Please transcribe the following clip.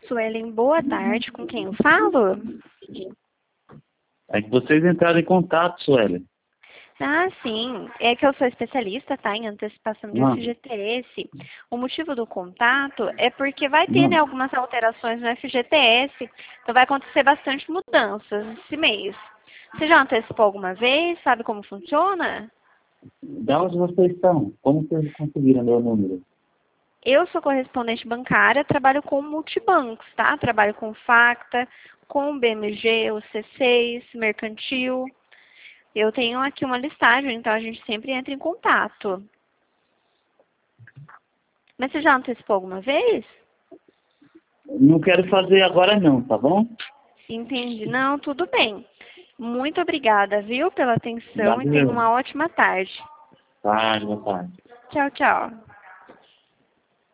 Suelen, boa tarde. Com quem eu falo? É que vocês entraram em contato, Sueli. Ah, sim. É que eu sou especialista, tá, em antecipação de Não, FGTS. O motivo do contato é porque vai ter, né, não. algumas alterações no FGTS. Então vai acontecer bastante mudanças esse mês. Você já antecipou alguma vez? Sabe como funciona? Da onde vocês estão? Como vocês conseguiram meu número? Eu sou correspondente bancária, trabalho com multibancos, tá? Trabalho com Facta, com BMG, o C6, Mercantil. Eu tenho aqui uma listagem, então a gente sempre entra em contato. Mas você já antecipou alguma vez? Não quero fazer agora não, tá bom? Entendi. Não, tudo bem. Muito obrigada, viu, pela atenção e tenha Valeu. uma ótima tarde. Boa tarde. Tchau, tchau.